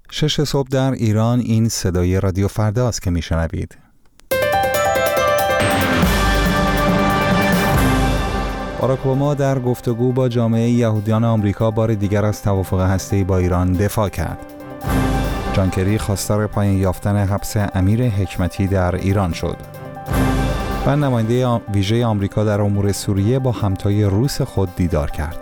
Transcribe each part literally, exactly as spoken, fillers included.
شش صبح در ایران. این صدای رادیو فردا است که میشنوید. باراک اوباما در گفتگو با جامعه یهودیان آمریکا بار دیگر از توافق هسته‌ای با ایران دفاع کرد. جان کری خواستار پایان یافتن حبس امیر حکمتی در ایران شد. و نماینده ویژه آمریکا در امور سوریه با همتای روس خود دیدار کرد.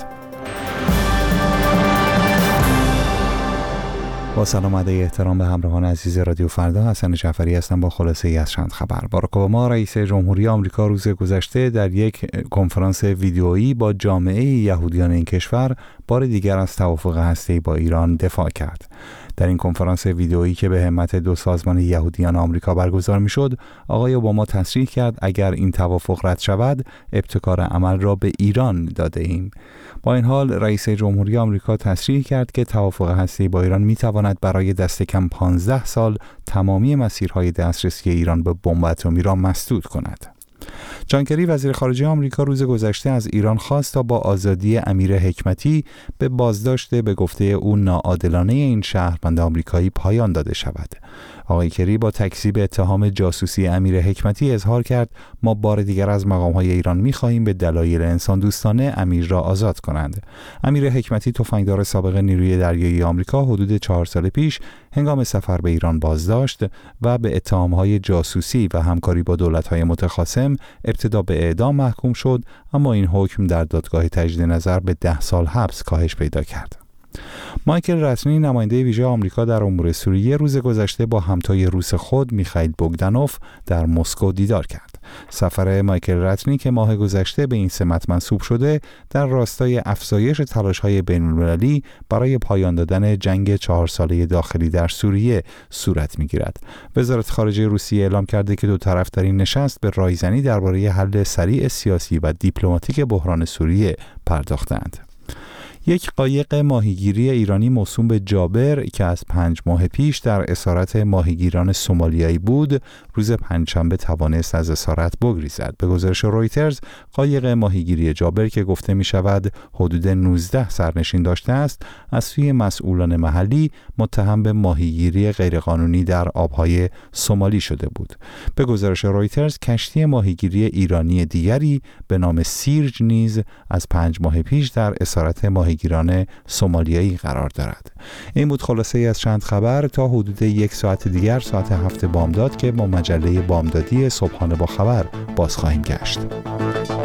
با سلام و احترام به همراهان عزیز رادیو فردا، حسن جعفری هستم با خلاصه ای از چند خبر. باراک اوباما رئیس جمهوری آمریکا روز گذشته در یک کنفرانس ویدئویی با جامعه یهودیان این کشور بار دیگر از توافق هسته‌ای با ایران دفاع کرد. در این کنفرانس ویدئویی که به همت دو سازمان یهودیان آمریکا برگزار می‌شد، آقای اوباما تصریح کرد اگر این توافق رد شود، ابتکار عمل را به ایران داده ایم. با این حال رئیس جمهوری آمریکا تصریح کرد که توافق هسته‌ای با ایران می‌تواند برای دست کم پانزده سال تمامی مسیرهای دسترسی ایران به بمب اتمی را مسدود کند. جان کری وزیر خارجه آمریکا روز گذشته از ایران خواست تا با آزادی امیر حکمتی به بازداشت به گفته او ناعادلانه این شهروند آمریکایی پایان داده شود. آقای کری با تکذیب اتهام جاسوسی امیر حکمتی اظهار کرد ما بار دیگر از مقام‌های ایران می‌خواهیم به دلایل انسان دوستانه امیر را آزاد کنند. امیر حکمتی تفنگدار سابق نیروی دریایی آمریکا حدود چهار سال پیش هنگام سفر به ایران بازداشت و به اتهام‌های جاسوسی و همکاری با دولت‌های متخاصم ابتدا به اعدام محکوم شد، اما این حکم در دادگاه تجدید نظر به ده سال حبس کاهش پیدا کرد. مایکل رتنی نماینده ویژه آمریکا در امور سوریه روز گذشته با همتای روس خود میخائیل بوگدانوف در مسکو دیدار کرد. سفر مایکل رتنی که ماه گذشته به این سمت منصوب شده در راستای افزایش تلاش‌های بین‌المللی برای پایان دادن جنگ چهار ساله داخلی در سوریه صورت می‌گیرد. وزارت خارجه روسیه اعلام کرده که دو طرف در این نشست به رایزنی درباره حل سریع سیاسی و دیپلماتیک بحران سوریه پرداختند. یک قایق ماهیگیری ایرانی موسوم به جابر که از پنج ماه پیش در اسارت ماهیگیران سومالیایی بود، روز پنجشنبه توانست از اسارت بگریزد. به گزارش رویترز، قایق ماهیگیری جابر که گفته می شود حدود نوزده سرنشین داشته است، از سوی مسئولان محلی متهم به ماهیگیری غیرقانونی در آبهای سومالی شده بود. به گزارش رویترز، کشتی ماهیگیری ایرانی دیگری به نام سیرج نیز از پنج ماه پیش در اسارت ماهیگیری گیران سومالیایی قرار دارد. این بود خلاصه ای از چند خبر. تا حدود یک ساعت دیگر، ساعت هفت بامداد، که با مجله بامدادی صبحانه با خبر باز خواهیم گشت.